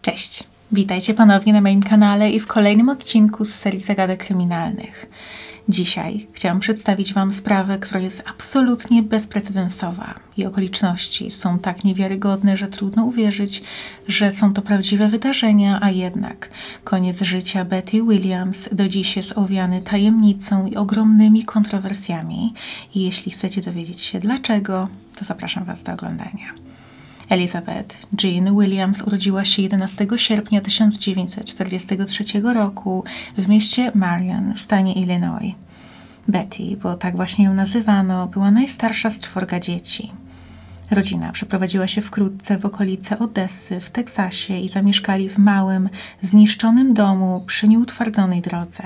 Cześć, witajcie ponownie na moim kanale i w kolejnym odcinku z serii zagadek kryminalnych. Dzisiaj chciałam przedstawić Wam sprawę, która jest absolutnie bezprecedensowa. Jej okoliczności są tak niewiarygodne, że trudno uwierzyć, że są to prawdziwe wydarzenia, a jednak koniec życia Betty Williams do dziś jest owiany tajemnicą i ogromnymi kontrowersjami. I jeśli chcecie dowiedzieć się dlaczego, to zapraszam Was do oglądania. Elizabeth Jean Williams urodziła się 11 sierpnia 1943 roku w mieście Marion w stanie Illinois. Betty, bo tak właśnie ją nazywano, była najstarsza z 4 dzieci. Rodzina przeprowadziła się wkrótce w okolice Odessy w Teksasie i zamieszkali w małym, zniszczonym domu przy nieutwardzonej drodze.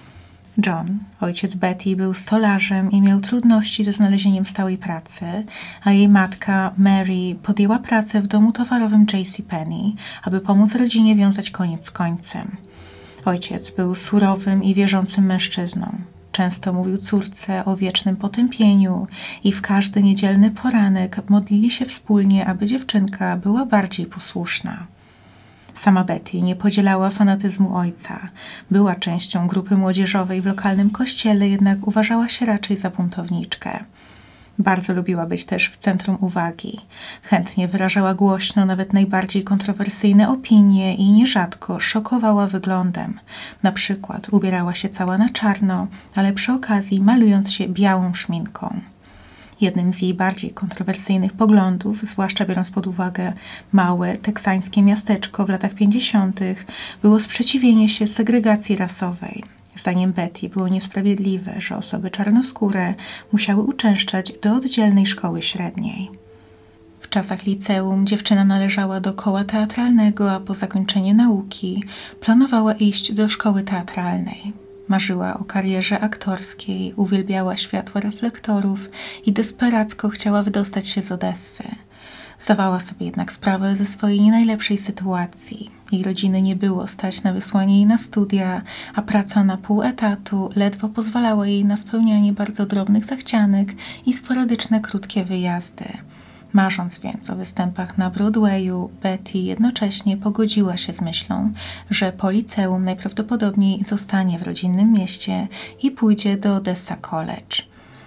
John, ojciec Betty, był stolarzem i miał trudności ze znalezieniem stałej pracy, a jej matka Mary podjęła pracę w domu towarowym JCPenney, aby pomóc rodzinie wiązać koniec z końcem. Ojciec był surowym i wierzącym mężczyzną. Często mówił córce o wiecznym potępieniu i w każdy niedzielny poranek modlili się wspólnie, aby dziewczynka była bardziej posłuszna. Sama Betty nie podzielała fanatyzmu ojca. Była częścią grupy młodzieżowej w lokalnym kościele, jednak uważała się raczej za buntowniczkę. Bardzo lubiła być też w centrum uwagi. Chętnie wyrażała głośno nawet najbardziej kontrowersyjne opinie i nierzadko szokowała wyglądem. Na przykład ubierała się cała na czarno, ale przy okazji malując się białą szminką. Jednym z jej bardziej kontrowersyjnych poglądów, zwłaszcza biorąc pod uwagę małe teksańskie miasteczko w latach 50., było sprzeciwienie się segregacji rasowej. Zdaniem Betty było niesprawiedliwe, że osoby czarnoskóre musiały uczęszczać do oddzielnej szkoły średniej. W czasach liceum dziewczyna należała do koła teatralnego, a po zakończeniu nauki planowała iść do szkoły teatralnej. Marzyła o karierze aktorskiej, uwielbiała światła reflektorów i desperacko chciała wydostać się z Odessy. Zdawała sobie jednak sprawę ze swojej nie najlepszej sytuacji. Jej rodziny nie było stać na wysłanie jej na studia, a praca na pół etatu ledwo pozwalała jej na spełnianie bardzo drobnych zachcianek i sporadyczne krótkie wyjazdy. Marząc więc o występach na Broadwayu, Betty jednocześnie pogodziła się z myślą, że po liceum najprawdopodobniej zostanie w rodzinnym mieście i pójdzie do Odessa College.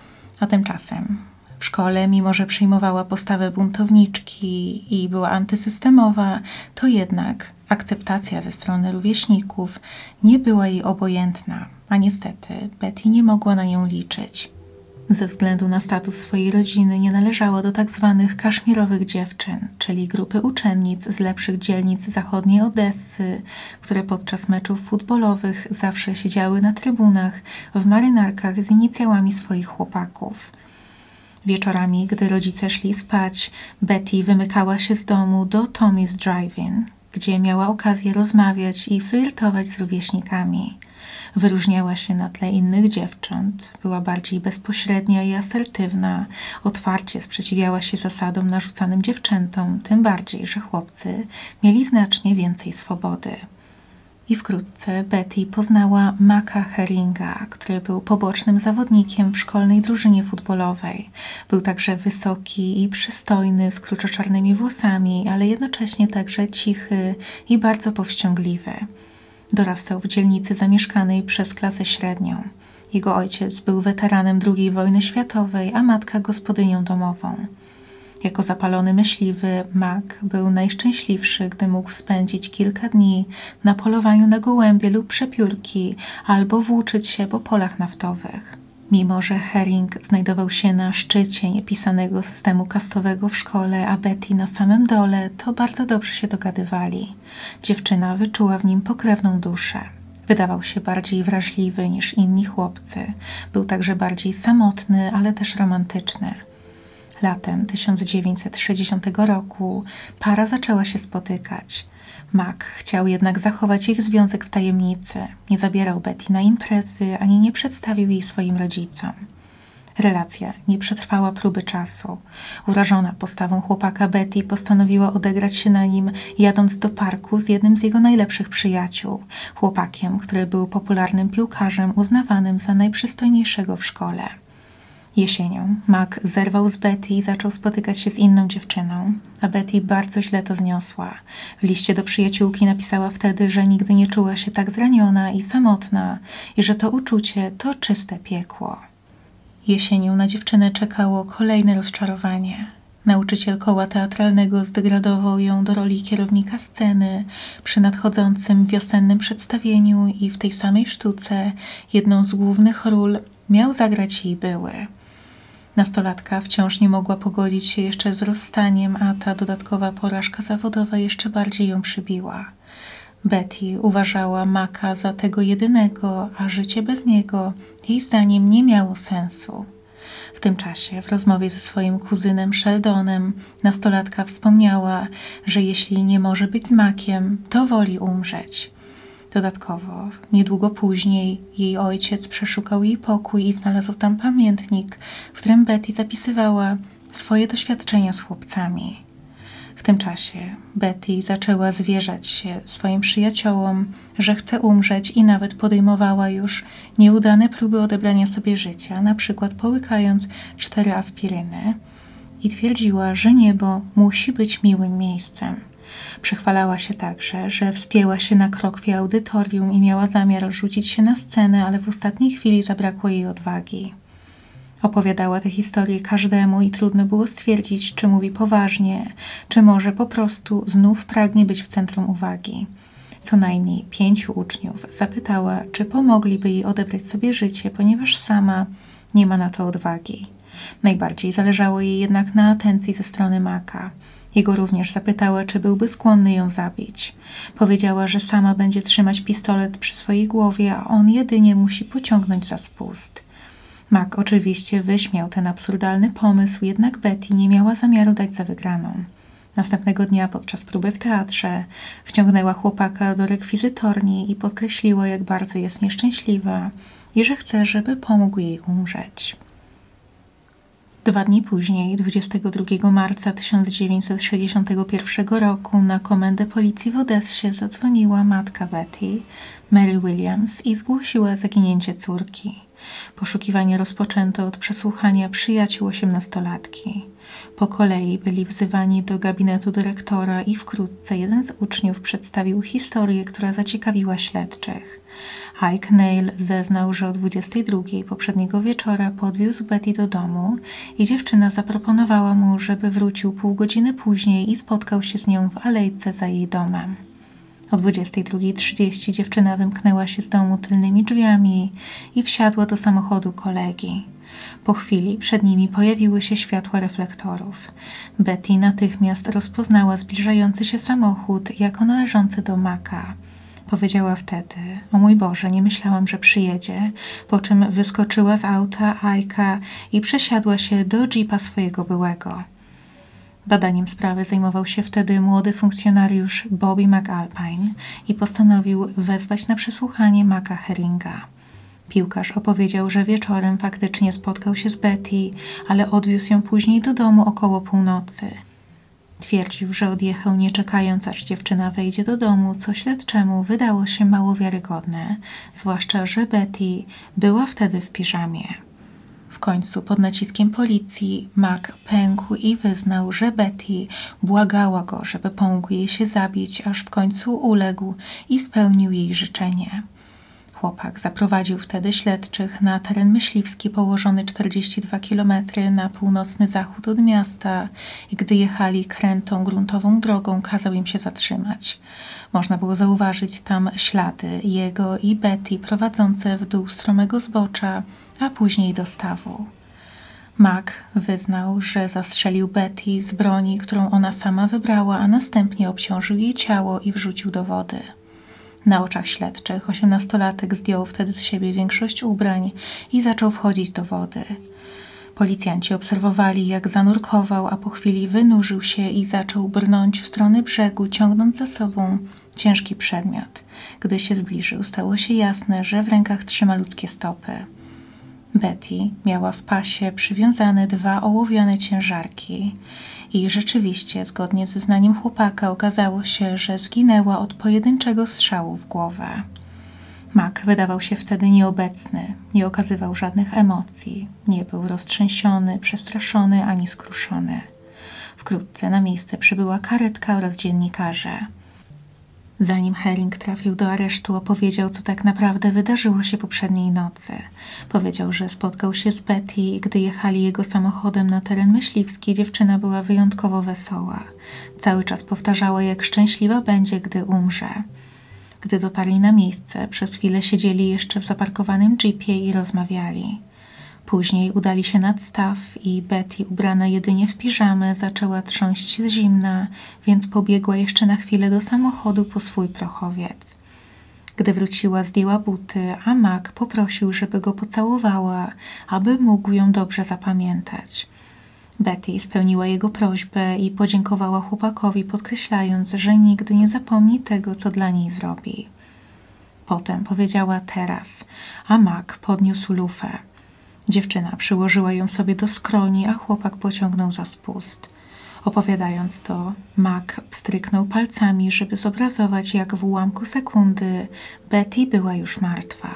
A tymczasem w szkole, mimo że przyjmowała postawę buntowniczki i była antysystemowa, to jednak akceptacja ze strony rówieśników nie była jej obojętna, a niestety Betty nie mogła na nią liczyć. Ze względu na status swojej rodziny nie należała do tak zwanych kaszmirowych dziewczyn, czyli grupy uczennic z lepszych dzielnic zachodniej Odessy, które podczas meczów futbolowych zawsze siedziały na trybunach w marynarkach z inicjałami swoich chłopaków. Wieczorami, gdy rodzice szli spać, Betty wymykała się z domu do Tommy's Drive-In, gdzie miała okazję rozmawiać i flirtować z rówieśnikami. Wyróżniała się na tle innych dziewcząt, była bardziej bezpośrednia i asertywna, otwarcie sprzeciwiała się zasadom narzucanym dziewczętom, tym bardziej, że chłopcy mieli znacznie więcej swobody. I wkrótce Betty poznała Maca Herringa, który był pobocznym zawodnikiem w szkolnej drużynie futbolowej. Był także wysoki i przystojny, z kruczoczarnymi włosami, ale jednocześnie także cichy i bardzo powściągliwy. Dorastał w dzielnicy zamieszkanej przez klasę średnią. Jego ojciec był weteranem II wojny światowej, a matka gospodynią domową. Jako zapalony myśliwy, Mac był najszczęśliwszy, gdy mógł spędzić kilka dni na polowaniu na gołębie lub przepiórki albo włóczyć się po polach naftowych. Mimo że Herring znajdował się na szczycie niepisanego systemu kastowego w szkole, a Betty na samym dole, to bardzo dobrze się dogadywali. Dziewczyna wyczuła w nim pokrewną duszę. Wydawał się bardziej wrażliwy niż inni chłopcy. Był także bardziej samotny, ale też romantyczny. Latem 1960 roku para zaczęła się spotykać. Mac chciał jednak zachować ich związek w tajemnicy. Nie zabierał Betty na imprezy, ani nie przedstawił jej swoim rodzicom. Relacja nie przetrwała próby czasu. Urażona postawą chłopaka, Betty postanowiła odegrać się na nim, jadąc do parku z jednym z jego najlepszych przyjaciół, chłopakiem, który był popularnym piłkarzem uznawanym za najprzystojniejszego w szkole. Jesienią Mac zerwał z Betty i zaczął spotykać się z inną dziewczyną, a Betty bardzo źle to zniosła. W liście do przyjaciółki napisała wtedy, że nigdy nie czuła się tak zraniona i samotna i że to uczucie to czyste piekło. Jesienią na dziewczynę czekało kolejne rozczarowanie. Nauczyciel koła teatralnego zdegradował ją do roli kierownika sceny przy nadchodzącym wiosennym przedstawieniu i w tej samej sztuce jedną z głównych ról miał zagrać jej były. Nastolatka wciąż nie mogła pogodzić się jeszcze z rozstaniem, a ta dodatkowa porażka zawodowa jeszcze bardziej ją przybiła. Betty uważała Maca za tego jedynego, a życie bez niego jej zdaniem nie miało sensu. W tym czasie w rozmowie ze swoim kuzynem Sheldonem nastolatka wspomniała, że jeśli nie może być z Maciem, to woli umrzeć. Dodatkowo, niedługo później jej ojciec przeszukał jej pokój i znalazł tam pamiętnik, w którym Betty zapisywała swoje doświadczenia z chłopcami. W tym czasie Betty zaczęła zwierzać się swoim przyjaciołom, że chce umrzeć i nawet podejmowała już nieudane próby odebrania sobie życia, na przykład połykając 4 aspiryny, i twierdziła, że niebo musi być miłym miejscem. Przechwalała się także, że wspięła się na krokwie audytorium i miała zamiar rzucić się na scenę, ale w ostatniej chwili zabrakło jej odwagi. Opowiadała tę historię każdemu i trudno było stwierdzić, czy mówi poważnie, czy może po prostu znów pragnie być w centrum uwagi. Co najmniej 5 uczniów zapytała, czy pomogliby jej odebrać sobie życie, ponieważ sama nie ma na to odwagi. Najbardziej zależało jej jednak na atencji ze strony Maca. Jego również zapytała, czy byłby skłonny ją zabić. Powiedziała, że sama będzie trzymać pistolet przy swojej głowie, a on jedynie musi pociągnąć za spust. Mac oczywiście wyśmiał ten absurdalny pomysł, jednak Betty nie miała zamiaru dać za wygraną. Następnego dnia podczas próby w teatrze wciągnęła chłopaka do rekwizytorni i podkreśliła, jak bardzo jest nieszczęśliwa i że chce, żeby pomógł jej umrzeć. 2 dni później, 22 marca 1961 roku, na komendę policji w Odessie zadzwoniła matka Betty, Mary Williams, i zgłosiła zaginięcie córki. Poszukiwania rozpoczęto od przesłuchania przyjaciół 18-latki. Po kolei byli wzywani do gabinetu dyrektora i wkrótce jeden z uczniów przedstawił historię, która zaciekawiła śledczych. Ike Neil zeznał, że o 22 poprzedniego wieczora podwiózł Betty do domu i dziewczyna zaproponowała mu, żeby wrócił pół godziny później i spotkał się z nią w alejce za jej domem. O 22:30 dziewczyna wymknęła się z domu tylnymi drzwiami i wsiadła do samochodu kolegi. Po chwili przed nimi pojawiły się światła reflektorów. Betty natychmiast rozpoznała zbliżający się samochód jako należący do Maca. Powiedziała wtedy: o mój Boże, nie myślałam, że przyjedzie, po czym wyskoczyła z auta Ike'a i przesiadła się do jeepa swojego byłego. Badaniem sprawy zajmował się wtedy młody funkcjonariusz Bobby McAlpine i postanowił wezwać na przesłuchanie Maca Herringa. Piłkarz opowiedział, że wieczorem faktycznie spotkał się z Betty, ale odwiózł ją później do domu około północy. Twierdził, że odjechał nie czekając, aż dziewczyna wejdzie do domu, co śledczemu wydało się mało wiarygodne, zwłaszcza że Betty była wtedy w piżamie. W końcu pod naciskiem policji Mac pękł i wyznał, że Betty błagała go, żeby pomógł jej się zabić, aż w końcu uległ i spełnił jej życzenie. Chłopak zaprowadził wtedy śledczych na teren myśliwski położony 42 km na północny zachód od miasta i gdy jechali krętą gruntową drogą, kazał im się zatrzymać. Można było zauważyć tam ślady jego i Betty prowadzące w dół stromego zbocza, a później do stawu. Mac wyznał, że zastrzelił Betty z broni, którą ona sama wybrała, a następnie obciążył jej ciało i wrzucił do wody. Na oczach śledczych 18-latek zdjął wtedy z siebie większość ubrań i zaczął wchodzić do wody. Policjanci obserwowali, jak zanurkował, a po chwili wynurzył się i zaczął brnąć w stronę brzegu, ciągnąc za sobą ciężki przedmiot. Gdy się zbliżył, stało się jasne, że w rękach trzyma ludzkie stopy. Betty miała w pasie przywiązane 2 ołowiane ciężarki i rzeczywiście, zgodnie z zeznaniem chłopaka, okazało się, że zginęła od pojedynczego strzału w głowę. Mac wydawał się wtedy nieobecny, nie okazywał żadnych emocji, nie był roztrzęsiony, przestraszony ani skruszony. Wkrótce na miejsce przybyła karetka oraz dziennikarze. Zanim Herring trafił do aresztu, opowiedział, co tak naprawdę wydarzyło się poprzedniej nocy. Powiedział, że spotkał się z Betty i gdy jechali jego samochodem na teren myśliwski, dziewczyna była wyjątkowo wesoła. Cały czas powtarzała, jak szczęśliwa będzie, gdy umrze. Gdy dotarli na miejsce, przez chwilę siedzieli jeszcze w zaparkowanym jeepie i rozmawiali. Później udali się nad staw i Betty, ubrana jedynie w piżamę, zaczęła trząść się z zimna, więc pobiegła jeszcze na chwilę do samochodu po swój prochowiec. Gdy wróciła, zdjęła buty, a Mac poprosił, żeby go pocałowała, aby mógł ją dobrze zapamiętać. Betty spełniła jego prośbę i podziękowała chłopakowi, podkreślając, że nigdy nie zapomni tego, co dla niej zrobi. Potem powiedziała teraz, a Mac podniósł lufę. Dziewczyna przyłożyła ją sobie do skroni, a chłopak pociągnął za spust. Opowiadając to, Mac pstryknął palcami, żeby zobrazować, jak w ułamku sekundy Betty była już martwa.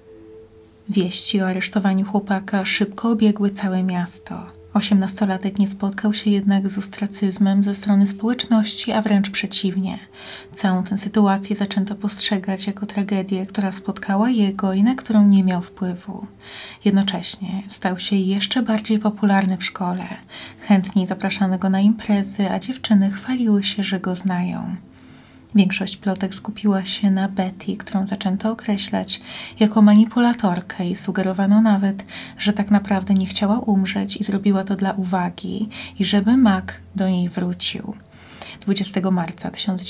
Wieści o aresztowaniu chłopaka szybko obiegły całe miasto. 18-latek nie spotkał się jednak z ostracyzmem ze strony społeczności, a wręcz przeciwnie. Całą tę sytuację zaczęto postrzegać jako tragedię, która spotkała jego i na którą nie miał wpływu. Jednocześnie stał się jeszcze bardziej popularny w szkole. Chętniej zapraszano go na imprezy, a dziewczyny chwaliły się, że go znają. Większość plotek skupiła się na Betty, którą zaczęto określać jako manipulatorkę i sugerowano nawet, że tak naprawdę nie chciała umrzeć i zrobiła to dla uwagi i żeby Mac do niej wrócił. 20 marca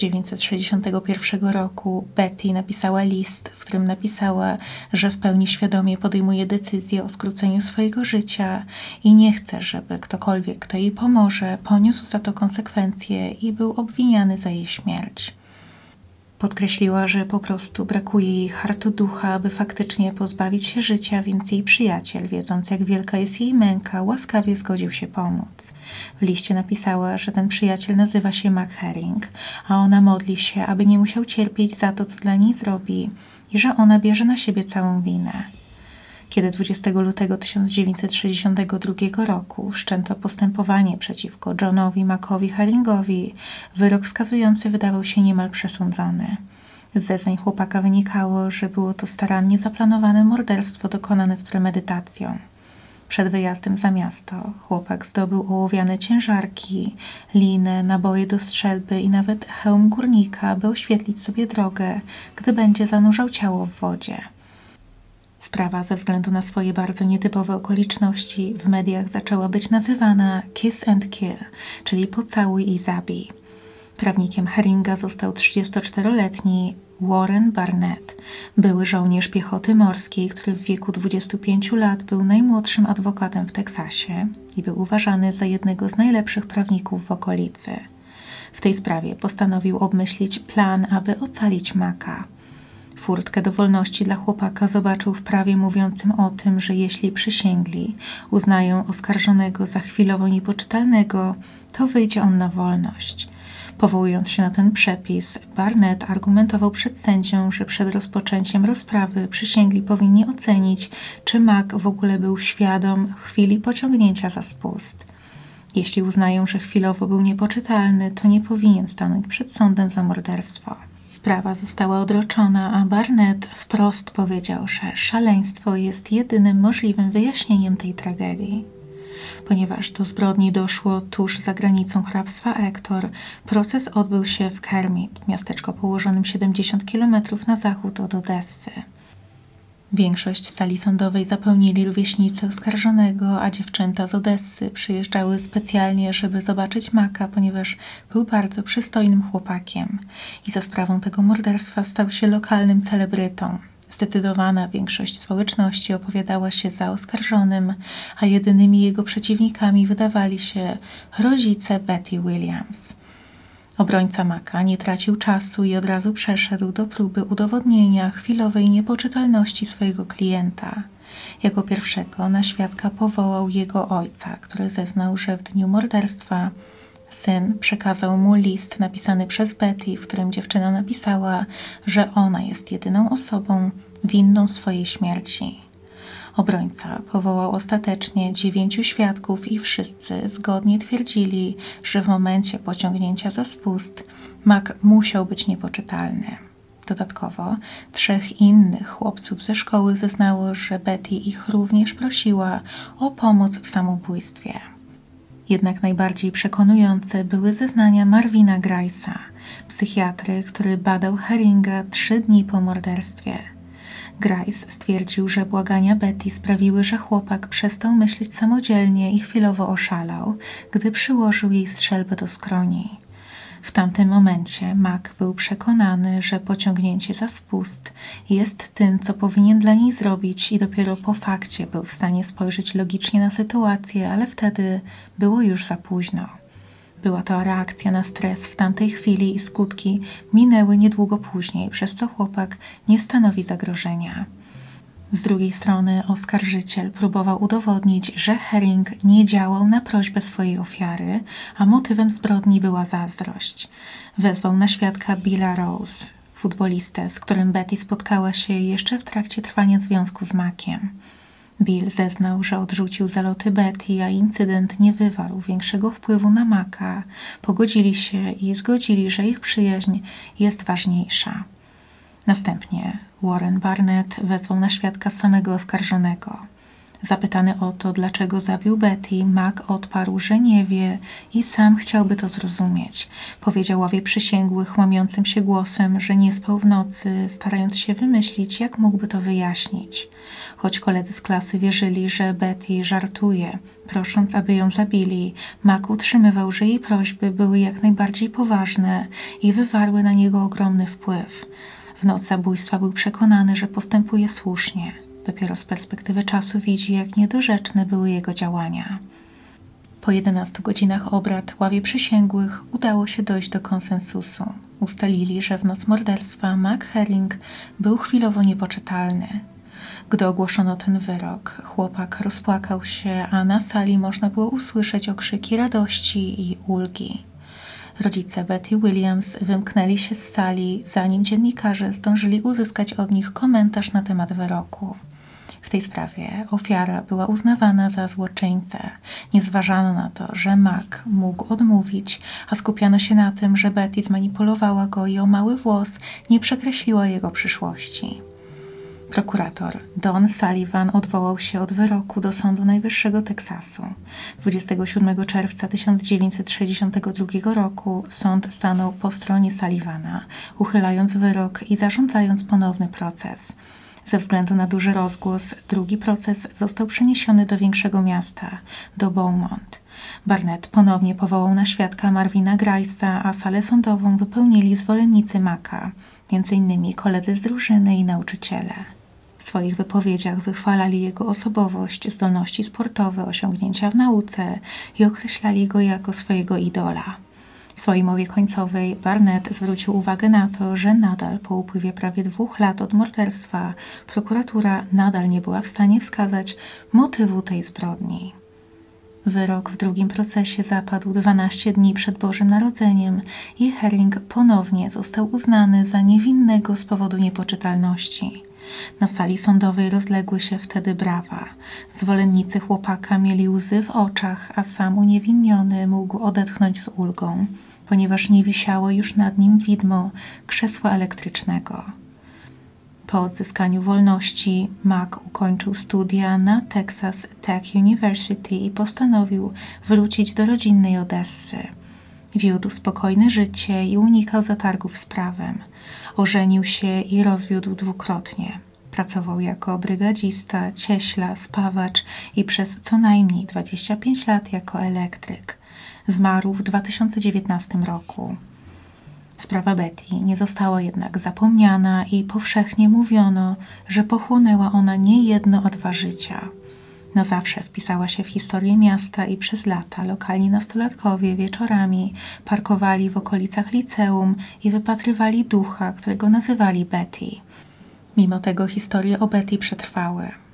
1961 roku Betty napisała list, w którym napisała, że w pełni świadomie podejmuje decyzję o skróceniu swojego życia i nie chce, żeby ktokolwiek, kto jej pomoże, poniósł za to konsekwencje i był obwiniany za jej śmierć. Podkreśliła, że po prostu brakuje jej hartu ducha, aby faktycznie pozbawić się życia, więc jej przyjaciel, wiedząc jak wielka jest jej męka, łaskawie zgodził się pomóc. W liście napisała, że ten przyjaciel nazywa się Mac Herring, a ona modli się, aby nie musiał cierpieć za to, co dla niej zrobi i że ona bierze na siebie całą winę. Kiedy 20 lutego 1962 roku wszczęto postępowanie przeciwko Johnowi Macowi Herringowi, wyrok skazujący wydawał się niemal przesądzony. Z zeznań chłopaka wynikało, że było to starannie zaplanowane morderstwo dokonane z premedytacją. Przed wyjazdem za miasto chłopak zdobył ołowiane ciężarki, linę, naboje do strzelby i nawet hełm górnika, by oświetlić sobie drogę, gdy będzie zanurzał ciało w wodzie. Sprawa ze względu na swoje bardzo nietypowe okoliczności w mediach zaczęła być nazywana Kiss and Kill, czyli pocałuj i zabij. Prawnikiem Herringa został 34-letni Warren Barnett, były żołnierz piechoty morskiej, który w wieku 25 lat był najmłodszym adwokatem w Teksasie i był uważany za jednego z najlepszych prawników w okolicy. W tej sprawie postanowił obmyślić plan, aby ocalić Maca. Furtkę do wolności dla chłopaka zobaczył w prawie mówiącym o tym, że jeśli przysięgli uznają oskarżonego za chwilowo niepoczytalnego, to wyjdzie on na wolność. Powołując się na ten przepis, Barnett argumentował przed sędzią, że przed rozpoczęciem rozprawy przysięgli powinni ocenić, czy Mac w ogóle był świadom chwili pociągnięcia za spust. Jeśli uznają, że chwilowo był niepoczytalny, to nie powinien stanąć przed sądem za morderstwo. Sprawa została odroczona, a Barnett wprost powiedział, że szaleństwo jest jedynym możliwym wyjaśnieniem tej tragedii. Ponieważ do zbrodni doszło tuż za granicą hrabstwa Ector, proces odbył się w Kermit, miasteczko położonym 70 km na zachód od Odessy. Większość sali sądowej zapełnili rówieśnicy oskarżonego, a dziewczęta z Odessy przyjeżdżały specjalnie, żeby zobaczyć Maca, ponieważ był bardzo przystojnym chłopakiem i za sprawą tego morderstwa stał się lokalnym celebrytą. Zdecydowana większość społeczności opowiadała się za oskarżonym, a jedynymi jego przeciwnikami wydawali się rodzice Betty Williams. Obrońca Maca nie tracił czasu i od razu przeszedł do próby udowodnienia chwilowej niepoczytalności swojego klienta. Jako pierwszego na świadka powołał jego ojca, który zeznał, że w dniu morderstwa Syn przekazał mu list napisany przez Betty, w którym dziewczyna napisała, że ona jest jedyną osobą winną swojej śmierci. Obrońca powołał ostatecznie 9 świadków i wszyscy zgodnie twierdzili, że w momencie pociągnięcia za spust Mac musiał być niepoczytalny. Dodatkowo 3 innych chłopców ze szkoły zeznało, że Betty ich również prosiła o pomoc w samobójstwie. Jednak najbardziej przekonujące były zeznania Marvina Grice'a, psychiatry, który badał Herringa 3 dni po morderstwie. Grice stwierdził, że błagania Betty sprawiły, że chłopak przestał myśleć samodzielnie i chwilowo oszalał, gdy przyłożył jej strzelbę do skroni. W tamtym momencie Mac był przekonany, że pociągnięcie za spust jest tym, co powinien dla niej zrobić i dopiero po fakcie był w stanie spojrzeć logicznie na sytuację, ale wtedy było już za późno. Była to reakcja na stres w tamtej chwili i skutki minęły niedługo później, przez co chłopak nie stanowi zagrożenia. Z drugiej strony oskarżyciel próbował udowodnić, że Herring nie działał na prośbę swojej ofiary, a motywem zbrodni była zazdrość. Wezwał na świadka Billa Rose, futbolistę, z którym Betty spotkała się jeszcze w trakcie trwania związku z Maciem. Bill zeznał, że odrzucił zaloty Betty, a incydent nie wywarł większego wpływu na Maca. Pogodzili się i zgodzili, że ich przyjaźń jest ważniejsza. Następnie Warren Barnett wezwał na świadka samego oskarżonego. Zapytany o to, dlaczego zabił Betty, Mac odparł, że nie wie i sam chciałby to zrozumieć. Powiedział ławie przysięgłych łamiącym się głosem, że nie spał w nocy, starając się wymyślić, jak mógłby to wyjaśnić. Choć koledzy z klasy wierzyli, że Betty żartuje, prosząc, aby ją zabili, Mac utrzymywał, że jej prośby były jak najbardziej poważne i wywarły na niego ogromny wpływ. W noc zabójstwa był przekonany, że postępuje słusznie. Dopiero z perspektywy czasu widzi, jak niedorzeczne były jego działania. Po 11 godzinach obrad ławie przysięgłych udało się dojść do konsensusu. Ustalili, że w noc morderstwa Mac Herring był chwilowo niepoczytalny. Gdy ogłoszono ten wyrok, chłopak rozpłakał się, a na sali można było usłyszeć okrzyki radości i ulgi. Rodzice Betty Williams wymknęli się z sali, zanim dziennikarze zdążyli uzyskać od nich komentarz na temat wyroku. W tej sprawie ofiara była uznawana za złoczyńcę. Nie zważano na to, że Mac mógł odmówić, a skupiano się na tym, że Betty zmanipulowała go i o mały włos nie przekreśliła jego przyszłości. Prokurator Don Sullivan odwołał się od wyroku do Sądu Najwyższego Teksasu. 27 czerwca 1962 roku sąd stanął po stronie Sullivana, uchylając wyrok i zarządzając ponowny proces. Ze względu na duży rozgłos, drugi proces został przeniesiony do większego miasta, do Beaumont. Barnett ponownie powołał na świadka Marvina Grice'a, a salę sądową wypełnili zwolennicy Maca, m.in. koledzy z drużyny i nauczyciele. W swoich wypowiedziach wychwalali jego osobowość, zdolności sportowe, osiągnięcia w nauce i określali go jako swojego idola. W swojej mowie końcowej Barnett zwrócił uwagę na to, że nadal po upływie prawie 2 lat od morderstwa prokuratura nadal nie była w stanie wskazać motywu tej zbrodni. Wyrok w drugim procesie zapadł 12 dni przed Bożym Narodzeniem i Herring ponownie został uznany za niewinnego z powodu niepoczytalności. Na sali sądowej rozległy się wtedy brawa. Zwolennicy chłopaka mieli łzy w oczach, a sam uniewinniony mógł odetchnąć z ulgą, ponieważ nie wisiało już nad nim widmo krzesła elektrycznego. Po odzyskaniu wolności Mac ukończył studia na Texas Tech University i postanowił wrócić do rodzinnej Odessy. Wiódł spokojne życie i unikał zatargów z prawem. Ożenił się i rozwiódł 2-krotnie. Pracował jako brygadzista, cieśla, spawacz i przez co najmniej 25 lat jako elektryk. Zmarł w 2019 roku. Sprawa Betty nie została jednak zapomniana i powszechnie mówiono, że pochłonęła ona nie jedno, a 2 życia. Na zawsze wpisała się w historię miasta i przez lata lokalni nastolatkowie wieczorami parkowali w okolicach liceum i wypatrywali ducha, którego nazywali Betty. Mimo tego historie o Betty przetrwały.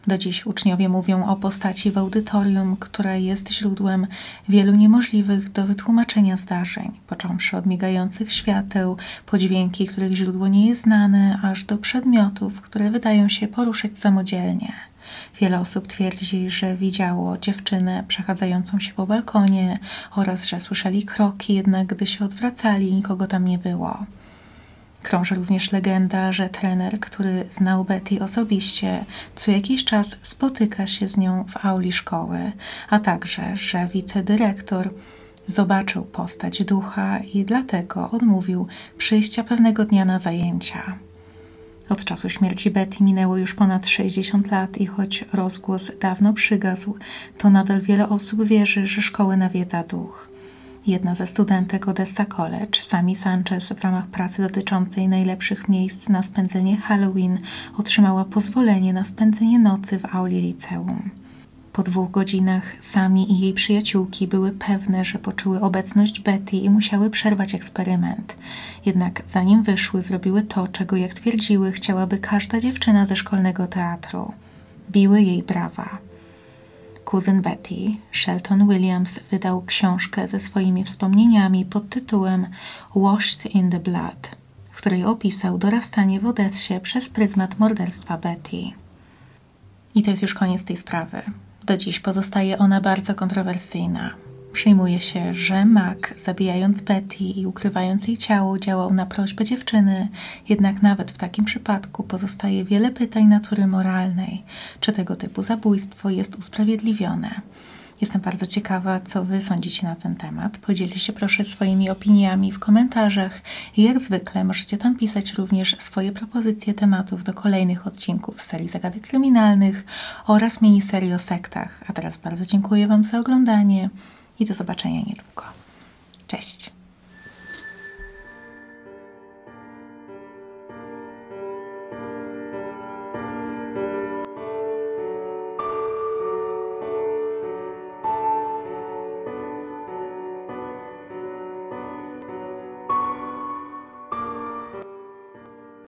Do dziś uczniowie mówią o postaci w audytorium, która jest źródłem wielu niemożliwych do wytłumaczenia zdarzeń, począwszy od migających świateł, po dźwięki, których źródło nie jest znane, aż do przedmiotów, które wydają się poruszać samodzielnie. Wiele osób twierdzi, że widziało dziewczynę przechadzającą się po balkonie oraz że słyszeli kroki, jednak gdy się odwracali, nikogo tam nie było. Krąży również legenda, że trener, który znał Betty osobiście, co jakiś czas spotyka się z nią w auli szkoły, a także, że wicedyrektor zobaczył postać ducha i dlatego odmówił przyjścia pewnego dnia na zajęcia. Od czasu śmierci Betty minęło już ponad 60 lat i choć rozgłos dawno przygasł, to nadal wiele osób wierzy, że szkołę nawiedza duch. Jedna ze studentek Odessa College, Sami Sanchez, w ramach pracy dotyczącej najlepszych miejsc na spędzenie Halloween otrzymała pozwolenie na spędzenie nocy w auli liceum. Po 2 godzinach Sami i jej przyjaciółki były pewne, że poczuły obecność Betty i musiały przerwać eksperyment. Jednak zanim wyszły, zrobiły to, czego, jak twierdziły, chciałaby każda dziewczyna ze szkolnego teatru. Biły jej brawa. Kuzyn Betty, Shelton Williams, wydał książkę ze swoimi wspomnieniami pod tytułem Washed in the Blood, w której opisał dorastanie w Odessie przez pryzmat morderstwa Betty. I to jest już koniec tej sprawy. Do dziś pozostaje ona bardzo kontrowersyjna. Przyjmuje się, że Mac, zabijając Betty i ukrywając jej ciało, działał na prośbę dziewczyny, jednak nawet w takim przypadku pozostaje wiele pytań natury moralnej. Czy tego typu zabójstwo jest usprawiedliwione? Jestem bardzo ciekawa, co Wy sądzicie na ten temat. Podzielcie się proszę swoimi opiniami w komentarzach i jak zwykle możecie tam pisać również swoje propozycje tematów do kolejnych odcinków z serii Zagadek Kryminalnych oraz miniserii o sektach. A teraz bardzo dziękuję Wam za oglądanie i do zobaczenia niedługo. Cześć!